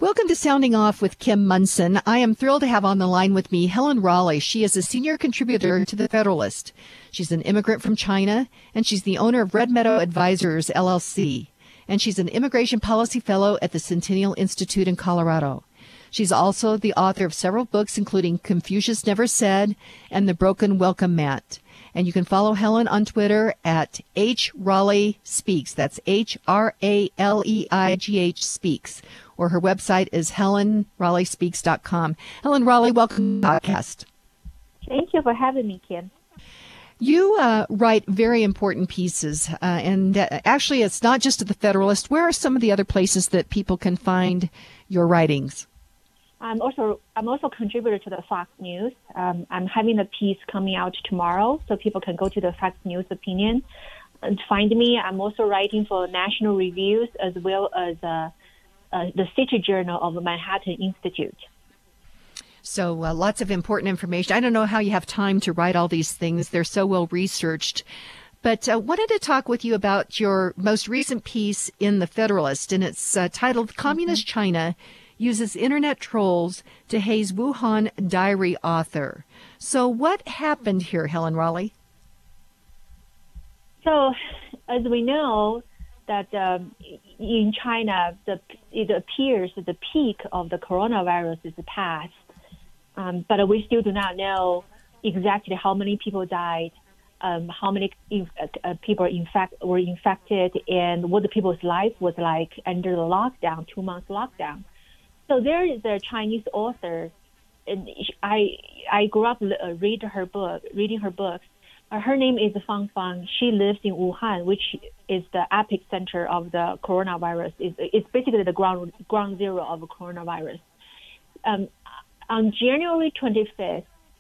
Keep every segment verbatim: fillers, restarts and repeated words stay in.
Welcome to Sounding Off with Kim Munson. I am thrilled to have on the line with me Helen Raleigh. She is a senior contributor to The Federalist. She's an immigrant from China, and she's the owner of Red Meadow Advisors, L L C. And she's an immigration policy fellow at the Centennial Institute in Colorado. She's also the author of several books, including Confucius Never Said and The Broken Welcome Mat. And you can follow Helen on Twitter at H Raleigh Speaks. That's H R A L E I G H Speaks. Or her website is helen raleigh speaks dot com. Helen Raleigh, welcome to the podcast. Thank you for having me, Kim. You uh, write very important pieces, uh, and uh, actually it's not just at The Federalist. Where are some of the other places that people can find your writings? I'm also I'm also a contributor to the Fox News. Um, I'm having a piece coming out tomorrow, so people can go to the Fox News Opinion and find me. I'm also writing for National Reviews as well as uh, uh, the City Journal of the Manhattan Institute. So uh, lots of important information. I don't know how you have time to write all these things. They're so well researched. But I uh, wanted to talk with you about your most recent piece in The Federalist, and it's uh, titled mm-hmm. Communist China Uses Internet Trolls to Haze Wuhan Diary Author. So what happened here, Helen Raleigh? So, as we know, that um, in China, the, it appears that the peak of the coronavirus is past, um, but we still do not know exactly how many people died, um, how many inf- uh, people infect- were infected, and what the people's life was like under the lockdown, two months lockdown. So there is a Chinese author, and I I grew up uh, read her book, reading her books. Uh, her name is Fang Fang. She lives in Wuhan, which is the epicenter of the coronavirus. It's, it's basically the ground ground zero of the coronavirus. Um, on January twenty-fifth,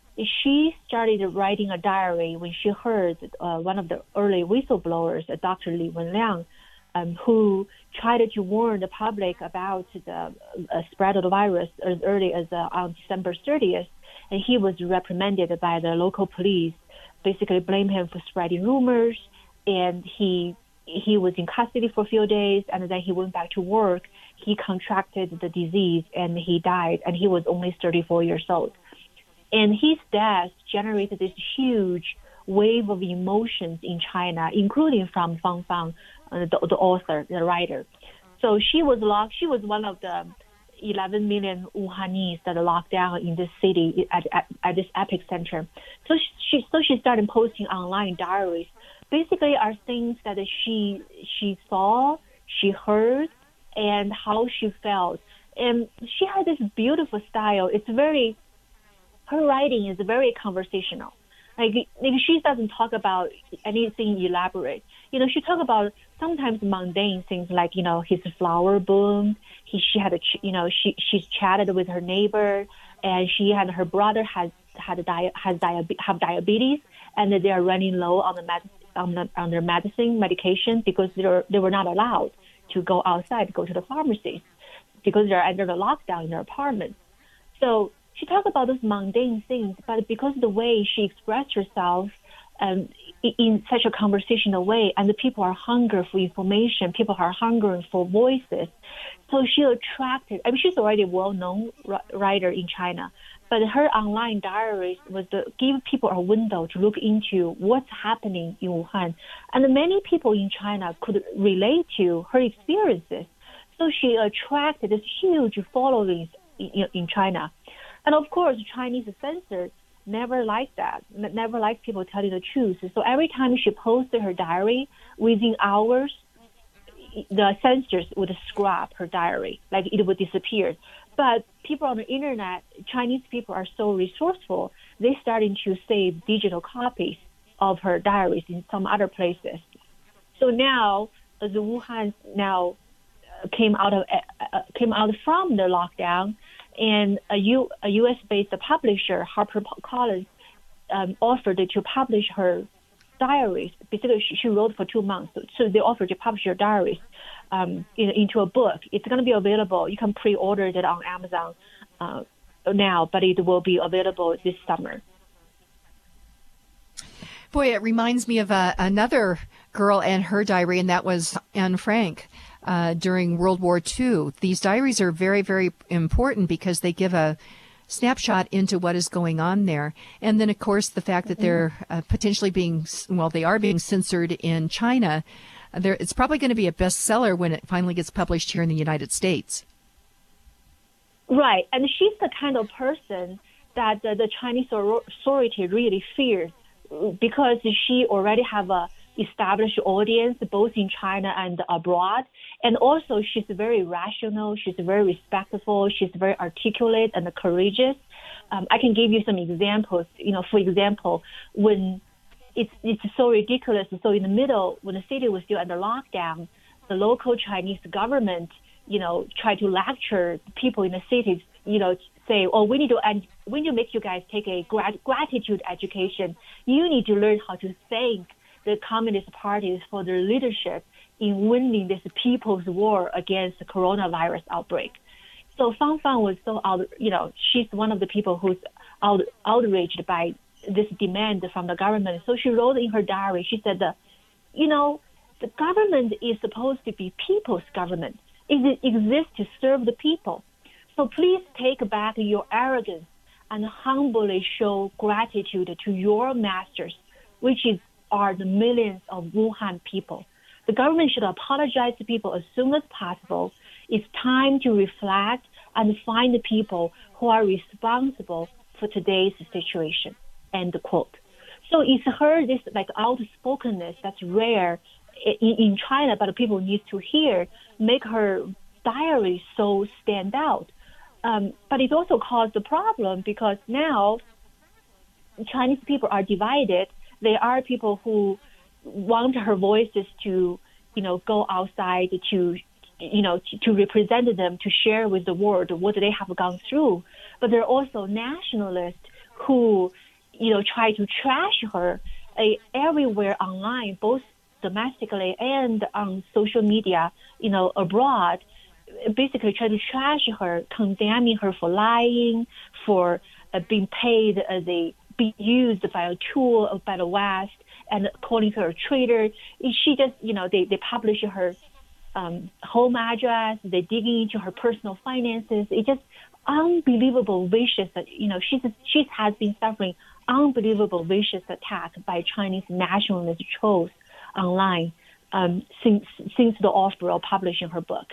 she started writing a diary when she heard uh, one of the early whistleblowers, Doctor Li Wenliang, um, who tried to warn the public about the uh, spread of the virus as early as uh, on December thirtieth, and he was reprimanded by the local police, basically blamed him for spreading rumors, and he he was in custody for a few days, and then he went back to work. He contracted the disease, and he died, and he was only thirty-four years old. And his death generated this huge wave of emotions in China, including from Fang Fang, uh, the, the author, the writer. So she was locked. She was one of the eleven million Wuhanese that are locked down in this city at, at, at this epicenter. So she so she started posting online diaries. Basically, are things that she she saw, she heard, and how she felt. And she had this beautiful style. It's very her writing is very conversational. Like, like she doesn't talk about anything elaborate. You know, she talk about sometimes mundane things like, you know, his flower bloomed. He, she had a, you know, she she's chatted with her neighbor, and she and her brother has had a di- has diabe- have diabetes, and they are running low on the med- on, the, on their medicine medication because they were they were not allowed to go outside, go to the pharmacies because they're under the lockdown in their apartments. So she talked about those mundane things, but because of the way she expressed herself um, in such a conversational way, and the people are hungry for information, people are hungry for voices, so she attracted, I mean, she's already a well-known writer in China, but her online diaries was to give people a window to look into what's happening in Wuhan. And many people in China could relate to her experiences. So she attracted this huge following in, in China. And of course, Chinese censors never liked that, never liked people telling the truth. So every time she posted her diary, within hours, the censors would scrap her diary, like it would disappear. But people on the internet, Chinese people are so resourceful, they started to save digital copies of her diaries in some other places. So now, as Wuhan now came out of uh, came out from the lockdown, and a, U, a U S-based publisher, HarperCollins, um, offered to publish her diaries. Basically, she, she wrote for two months, so they offered to publish her diaries um, in, into a book. It's going to be available. You can pre-order it on Amazon uh, now, but it will be available this summer. Boy, it reminds me of uh, another girl and her diary, and that was Anne Frank. uh, during World War Two. These diaries are very, very important because they give a snapshot into what is going on there. And then, of course, the fact that they're uh, potentially being, well, they are being censored in China. There, it's probably going to be a bestseller when it finally gets published here in the United States. Right. And she's the kind of person that uh, the Chinese authority really fears because she already have a established audience both in China and abroad. And also she's very rational, she's very respectful, she's very articulate and courageous. Um, I can give you some examples. You know, for example, when it's it's so ridiculous. So in the middle, when the city was still under lockdown, the local Chinese government, you know, tried to lecture people in the cities, you know, say, oh, we need to and we need to make you guys take a grat- gratitude education. You need to learn how to thank the Communist parties for their leadership in winning this people's war against the coronavirus outbreak. So Fang Fang was so out, you know, she's one of the people who's out, outraged by this demand from the government. So she wrote in her diary, she said, that, you know, the government is supposed to be people's government. It exists to serve the people. So please take back your arrogance and humbly show gratitude to your masters, which is, are the millions of Wuhan people. The government should apologize to people as soon as possible. It's time to reflect and find the people who are responsible for today's situation. End quote. So it's her, this like outspokenness that's rare in, in China, but people need to hear, make her diary so stand out. Um, but it also caused a problem because now Chinese people are divided. There are people who want her voices to, you know, go outside to, you know, to, to represent them, to share with the world what they have gone through. But there are also nationalists who, you know, try to trash her uh, everywhere online, both domestically and on social media, you know, abroad, basically try to trash her, condemning her for lying, for uh, being paid as a, being used by a tool by the West, and calling her a traitor. She just, you know, they, they publish her um, home address, they dig into her personal finances. It's just unbelievable vicious, you know, she's, she has been suffering unbelievable vicious attack by Chinese nationalist trolls online um, since, since the offer of publishing her book.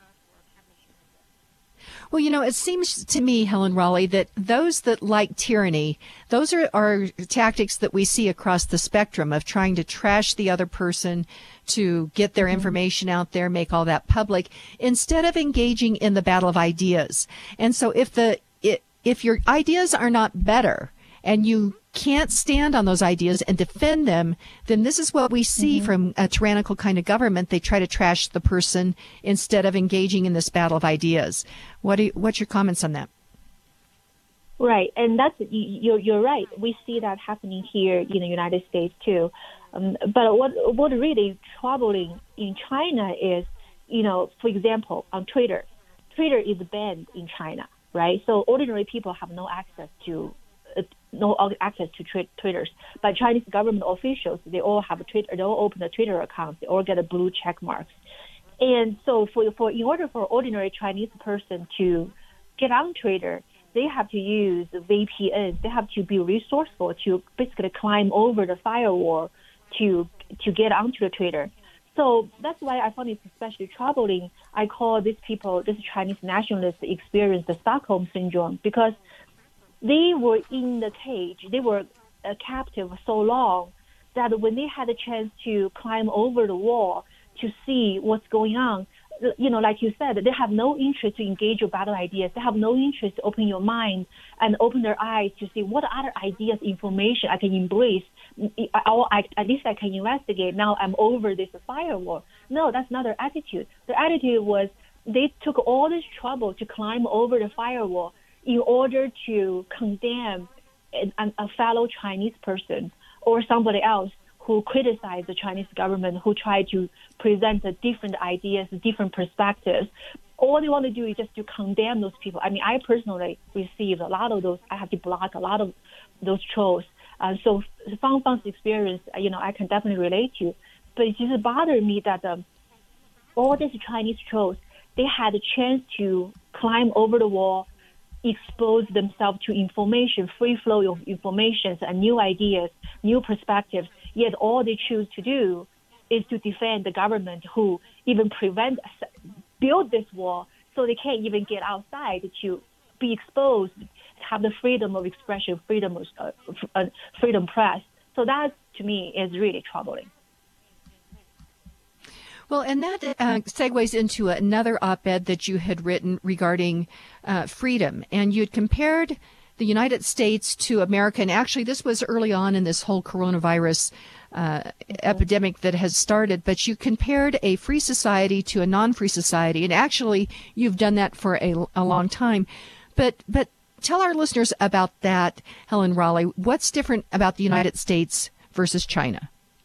Well, you know, it seems to me, Helen Raleigh, that those that like tyranny, those are, are tactics that we see across the spectrum of trying to trash the other person, to get their information out there, make all that public, instead of engaging in the battle of ideas. And so if the if your ideas are not better and you can't stand on those ideas and defend them, then this is what we see mm-hmm. from a tyrannical kind of government. They try to trash the person instead of engaging in this battle of ideas. What do you, what's your comments on that? Right, and that's you're you're right. We see that happening here in the United States too. Um, but what what really troubling in China is, you know, for example, on Twitter, Twitter is banned in China, right? So ordinary people have no access to. Uh, no access to tra- Twitters, but Chinese government officials, they all have a Twitter, they all open a Twitter account, they all get a blue check marks. And so for, for in order for ordinary Chinese person to get on Twitter, they have to use V P Ns, they have to be resourceful to basically climb over the firewall to to get onto the Twitter. So that's why I found it especially troubling. I call these people, this Chinese nationalists experience the Stockholm syndrome, because they were in the cage, they were uh, captive so long that when they had a chance to climb over the wall to see what's going on, you know, like you said, they have no interest to engage your battle ideas. They have no interest to open your mind and open their eyes to see what other ideas, information I can embrace, or I, at least I can investigate. Now I'm over this firewall. No, that's not their attitude. Their attitude was they took all this trouble to climb over the firewall in order to condemn a, a fellow Chinese person or somebody else who criticized the Chinese government, who tried to present different ideas, different perspectives. All they want to do is just to condemn those people. I mean, I personally received a lot of those. I have to block a lot of those trolls. Uh, so Fang Fang's experience, you know, I can definitely relate to. But it just bothered me that um, all these Chinese trolls, they had a chance to climb over the wall, expose themselves to information, free flow of information and new ideas, new perspectives. Yet all they choose to do is to defend the government who even prevent, build this wall so they can't even get outside to be exposed, have the freedom of expression, freedom of uh, uh, freedom press. So that, to me, is really troubling. Well, and that uh, segues into another op-ed that you had written regarding uh, freedom. And you had compared the United States to America. And actually, this was early on in this whole coronavirus uh, mm-hmm. epidemic that has started. But you compared a free society to a non-free society. And actually, you've done that for a, a long time. But but tell our listeners about that, Helen Raleigh. What's different about the United States versus China?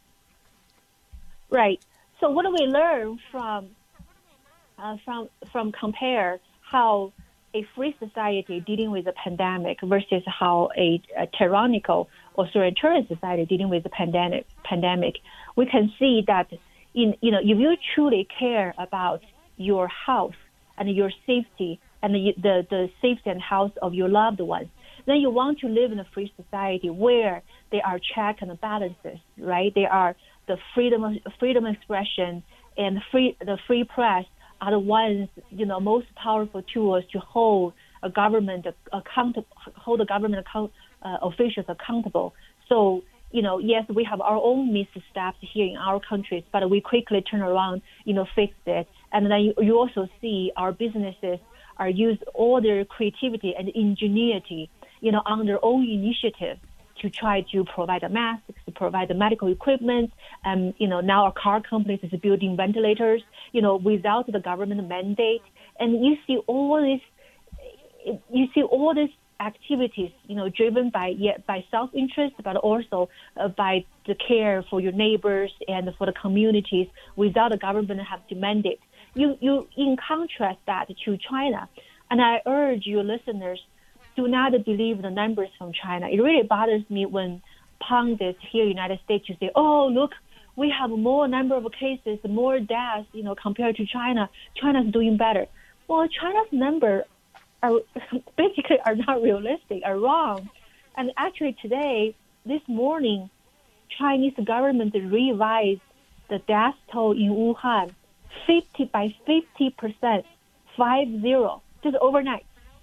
Right. So what do we learn from uh, from from compare how a free society dealing with a pandemic versus how a, a tyrannical authoritarian society dealing with the pandemic pandemic? We can see that in you know if you truly care about your health and your safety and the the, the safety and health of your loved ones, then you want to live in a free society where there are checks and balances, right? There are the freedom of freedom of expression and free the free press are the ones, you know, most powerful tools to hold a government accountable, hold the government account, uh, officials accountable. So, you know, yes, we have our own missteps here in our countries, but we quickly turn around, you know, fix it. And then you, you also see our businesses are use all their creativity and ingenuity, you know, on their own initiative to try to provide the masks, to provide the medical equipment. And, you know, now our car companies is building ventilators, you know, without the government mandate. And you see all this, you see all these activities, you know, driven by yeah, by self-interest, but also uh, by the care for your neighbors and for the communities without the government have to mandate. You, you, in contrast that to China, and I urge your listeners, do not believe the numbers from China. It really bothers me when pundits here in the United States you say, oh, look, we have more number of cases, more deaths, you know, compared to China. China's doing better. Well, China's number are basically are not realistic, are wrong. And actually today, this morning, Chinese government revised the death toll in Wuhan fifty by fifty percent, five zero, just overnight.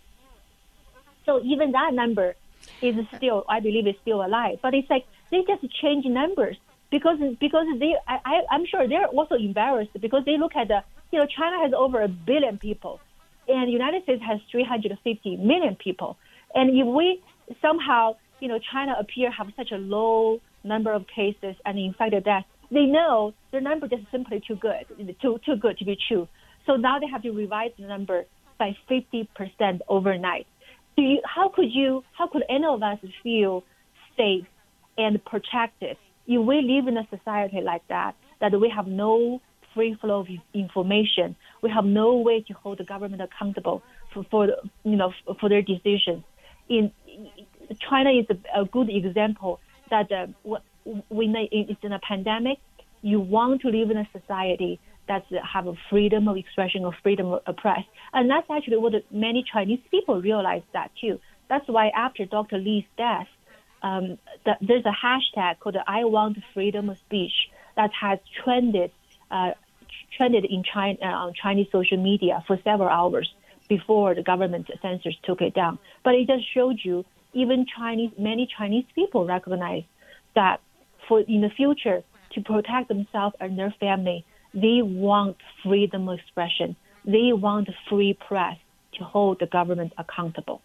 So even that number is still, I believe, is still alive. But it's like they just change numbers because because they, I, I, I'm sure they're also embarrassed because they look at the, you know, China has over a billion people, and the United States has three hundred fifty million people. And if we somehow, you know, China appear have such a low number of cases and infected deaths, they know their number is simply too good, too too good to be true. So now they have to revise the number by fifty percent overnight. Do you, how could you, how could any of us feel safe and protected if we live in a society like that, that we have no free flow of information, we have no way to hold the government accountable for, for you know, for their decisions? In China is a, a good example that uh, when it's in a pandemic, you want to live in a society that have a freedom of expression or freedom of press. And that's actually what many Chinese people realize that too. That's why after Doctor Li's death, um, the, there's a hashtag called I want freedom of speech that has trended uh, trended in China uh, on Chinese social media for several hours before the government censors took it down. But it just showed you even Chinese, many Chinese people recognize that for in the future to protect themselves and their family, they want freedom of expression. They want a free press to hold the government accountable.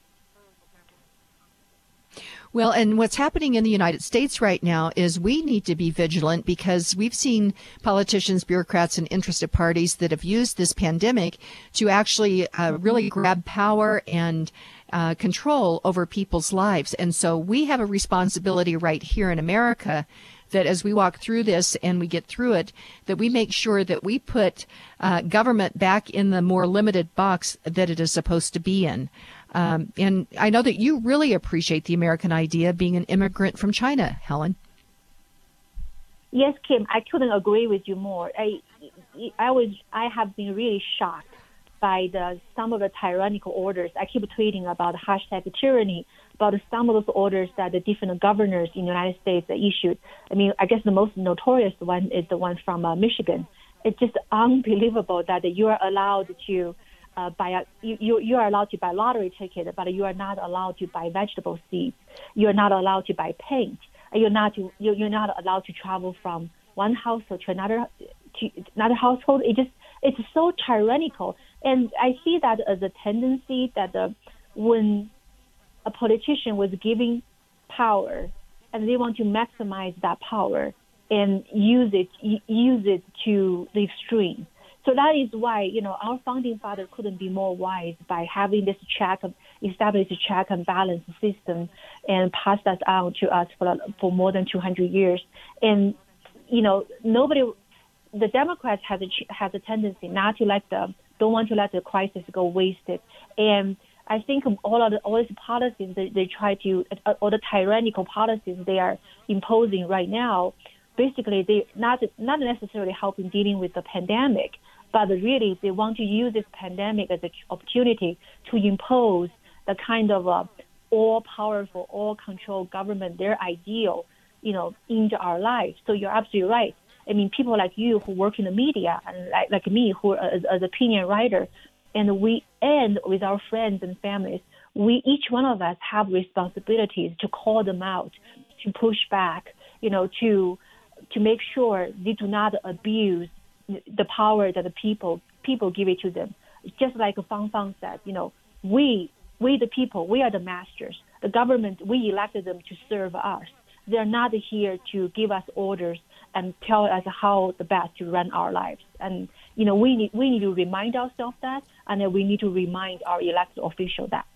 Well, and what's happening in the United States right now is we need to be vigilant because we've seen politicians, bureaucrats, and interested parties that have used this pandemic to actually uh, really grab power and uh, control over people's lives. And so we have a responsibility right here in America that as we walk through this and we get through it, that we make sure that we put uh, government back in the more limited box that it is supposed to be in. Um, and I know that you really appreciate the American idea being an immigrant from China, Helen. Yes, Kim, I couldn't agree with you more. I, I was, I have been really shocked by the some of the tyrannical orders. I keep tweeting about hashtag tyranny, about some of those orders that the different governors in the United States issued. I mean, I guess the most notorious one is the one from uh, Michigan. It's just unbelievable that you are allowed to uh, buy a, you, you you are allowed to buy lottery ticket, but you are not allowed to buy vegetable seeds. You are not allowed to buy paint. You're not to, you're not allowed to travel from one household to another to another household. It just it's so tyrannical, and I see that as a tendency that the, when a politician was giving power and they want to maximize that power and use it use it to the extreme. So that is why, you know, our founding father couldn't be more wise by having this check, establish a check and balance system and pass that on to us for for more than two hundred years. And, you know, nobody, the Democrats has a, has a tendency not to let the, don't want to let the crisis go wasted. And I think all of the, all these policies they, they try to, all the tyrannical policies they are imposing right now, basically they not not necessarily helping dealing with the pandemic, but really they want to use this pandemic as an opportunity to impose the kind of uh, all-powerful, all-control government, their ideal, you know, into our lives. So you're absolutely right. I mean, people like you who work in the media and like, like me who are as, as opinion writer, and we and with our friends and families, we each one of us have responsibilities to call them out, to push back, you know, to to make sure they do not abuse the power that the people people give it to them. Just like Fang Fang said, you know, we we the people, we are the masters. The government, we elected them to serve us. They're not here to give us orders and tell us how the best to run our lives. And you know, we need we need to remind ourselves that, and then we need to remind our elected officials that.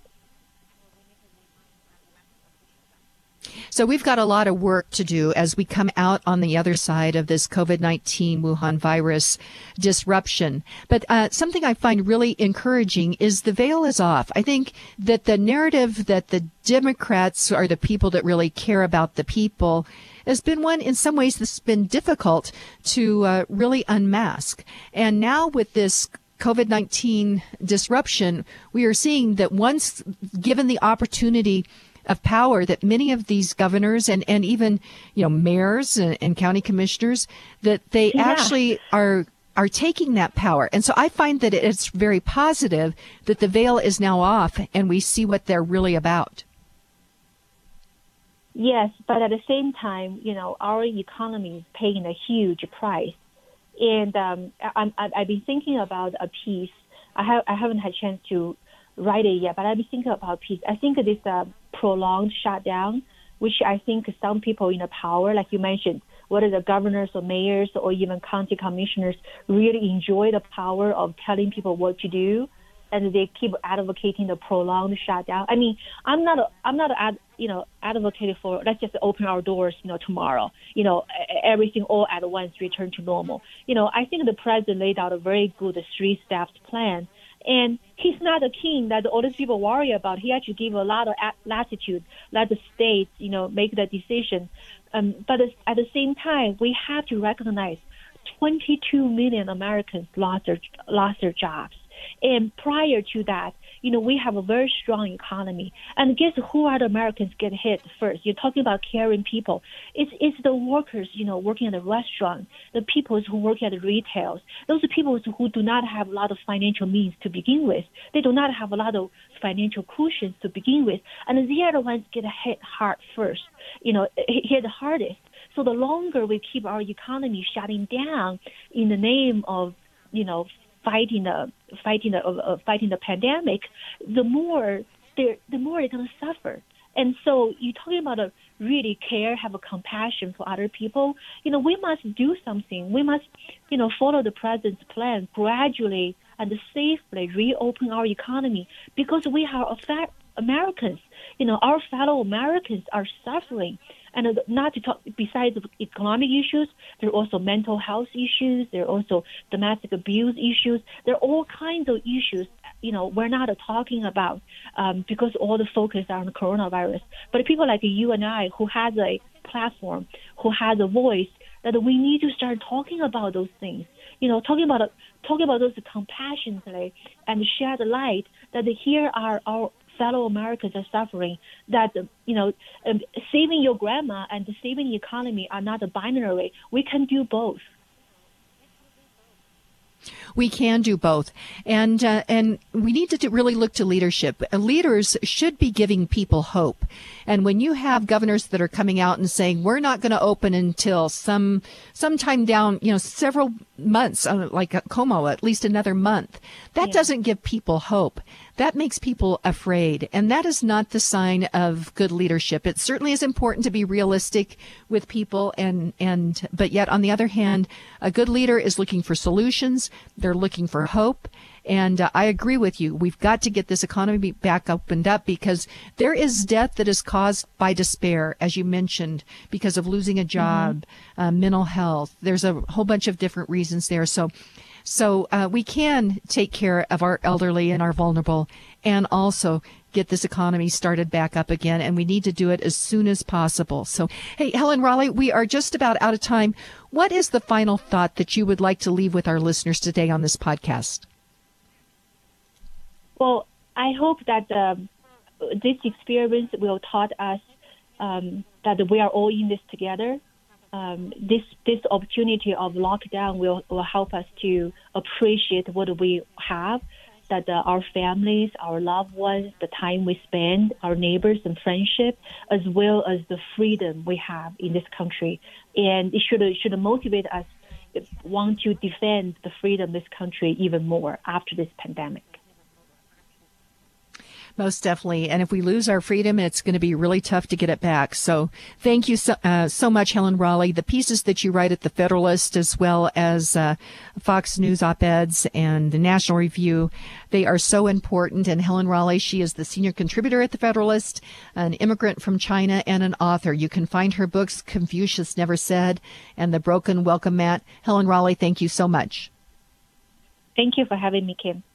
So we've got a lot of work to do as we come out on the other side of this COVID nineteen Wuhan virus disruption. But uh, something I find really encouraging is the veil is off. I think that the narrative that the Democrats are the people that really care about the people has been one, in some ways, that's been difficult to uh, really unmask. And now with this COVID nineteen disruption, we are seeing that once given the opportunity of power, that many of these governors and, and even, you know, mayors and, and county commissioners, that they yeah. actually are are taking that power. And so I find that it's very positive that the veil is now off and we see what they're really about. Yes, but at the same time, you know, our economy is paying a huge price. And um, I, I, I've been thinking about a piece. I, have, I haven't had a chance to write it yet, but I've been thinking about a piece. I think this uh, prolonged shutdown, which I think some people in the power, like you mentioned, whether the governors or mayors or even county commissioners, really enjoy the power of telling people what to do, and they keep advocating the prolonged shutdown. I mean, I'm not, a, I'm not, ad, you know, advocating for let's just open our doors, you know, tomorrow, you know, everything all at once return to normal. You know, I think the president laid out a very good three-steps plan. And he's not a king that all these people worry about. He actually gave a lot of latitude, let the states, you know, make the decision. Um, but at the same time, we have to recognize twenty-two million Americans lost their, lost their jobs. And prior to that, you know, we have a very strong economy. And guess who are the Americans get hit first? You're talking about caring people. It's it's the workers, you know, working at the restaurant, the people who work at the retails. Those are people who do not have a lot of financial means to begin with. They do not have a lot of financial cushions to begin with. And they are the ones get hit hard first, you know, hit the hardest. So the longer we keep our economy shutting down in the name of, you know, fighting the fighting the uh, fighting the pandemic, the more they're the more they're going to suffer. And so you're talking about a really care, have a compassion for other people. You know, we must do something. We must, you know, follow the president's plan, gradually and safely reopen our economy, because we are Americans. You know, our fellow Americans are suffering. And not to talk, besides economic issues, there are also mental health issues. There are also domestic abuse issues. There are all kinds of issues, you know, we're not talking about um, because all the focus are on the coronavirus. But people like you and I, who has a platform, who has a voice, that we need to start talking about those things. You know, talking about talking about those compassionately and shed light that here are our fellow Americans are suffering. That you know, um, saving your grandma and saving the economy are not a binary. We can do both. We can do both. And uh, and we need to really look to leadership. Leaders should be giving people hope. And when you have governors that are coming out and saying, we're not going to open until some sometime down, you know, several months, uh, like Como, at least another month, that yeah. doesn't give people hope. That makes people afraid. And that is not the sign of good leadership. It certainly is important to be realistic with people. And, and but yet, on the other hand, a good leader is looking for solutions. They're looking for hope. And uh, I agree with you. We've got to get this economy back opened up because there is death that is caused by despair, as you mentioned, because of losing a job, mm-hmm. uh, mental health. There's a whole bunch of different reasons there. So so uh, we can take care of our elderly and our vulnerable and also get this economy started back up again. And we need to do it as soon as possible. So, hey, Helen Raleigh, we are just about out of time. What is the final thought that you would like to leave with our listeners today on this podcast? Well, I hope that um, this experience will taught us um, that we are all in this together. Um, this this opportunity of lockdown will, will help us to appreciate what we have, that uh, our families, our loved ones, the time we spend, our neighbors and friendship, as well as the freedom we have in this country. And it should, it should motivate us to want to defend the freedom of this country even more after this pandemic. Most definitely. And if we lose our freedom, it's going to be really tough to get it back. So thank you so, uh, so much, Helen Raleigh. The pieces that you write at the Federalist, as well as uh, Fox News op-eds and the National Review, they are so important. And Helen Raleigh, she is the senior contributor at the Federalist, an immigrant from China, and an author. You can find her books, Confucius Never Said and The Broken Welcome Mat. Helen Raleigh, thank you so much. Thank you for having me, Kim.